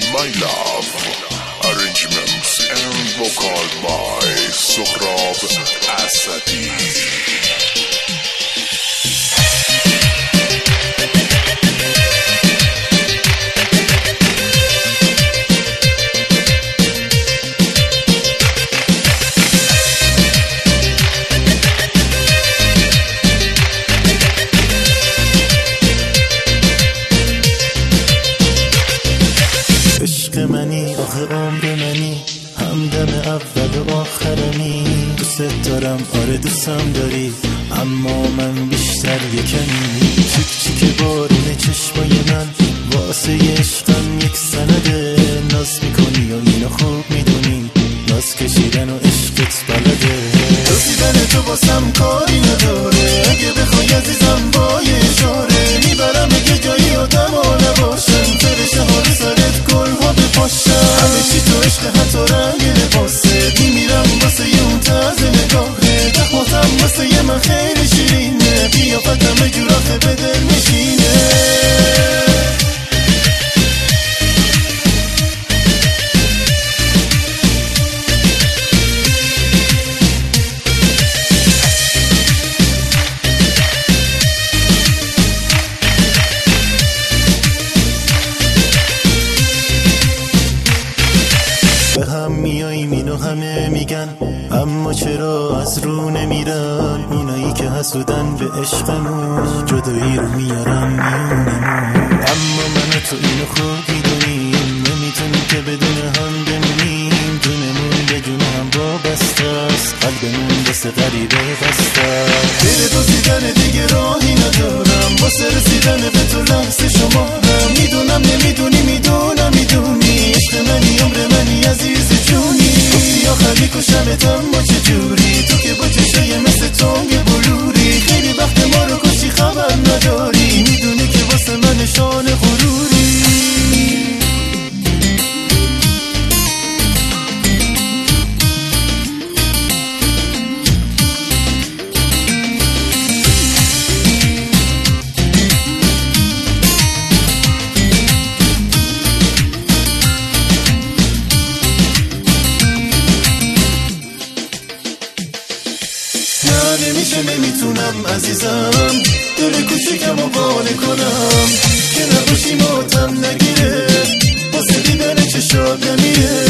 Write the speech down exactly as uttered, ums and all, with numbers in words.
My Love. Arrangements and vocal by Sohrab Asadi. عشق منی آخه عمر منی همدم اول و آخرمی دوست دارم آره دوستم داری اما من بیشتر یکمی چیک چیک بارون چشمای من واسه عشقم یک سنده ناز میکنی و اینو خوب میدونی ناز کشیدن و عشقت بلده دوزیدن تو باسم کاری نداره اگه بخوای عزیزم با یه اشاره میبرم اگه جایی آدم ها نباشن فرشه ها رو سرت گل ها بپاشن همه چی تو عشق حتی رنگ لباسه میمیرم واسه یه اون طرز نگاهه تخماتم واسه یه من خیلی شیرینه قیافتم جوراخه به دل میشینه به هم میاییم اینو همه میگن اما چرا از رو نمیرن اینایی که حسودن به عشقمون جدایی رو میارن میونمون اما من و تو اینو خوب میدونیم نمیتونیم که بدون هم بمونیم جونمون به جون هم وابسته است قلبمون واسه غریبه بسته است دل دوزیدن دیگه راهی ندارم واسه رسیدن به تو لحظه شمارم میدونم نمیدونی میدونم میدونی عشق منی عمر منی عزیز جونی گفتی آخر میکشمتم با چه جوری تو که با چشای مثل تنگ بلوری خیلی وقت ما رو کشی خبر نداری میدونی که واسه من نشان غروری نمیشه نمیتونم عزیزم دل کوچیکم رو قانع کنم که نباشی ماتم نگیره واسه دیدن چشات نمیره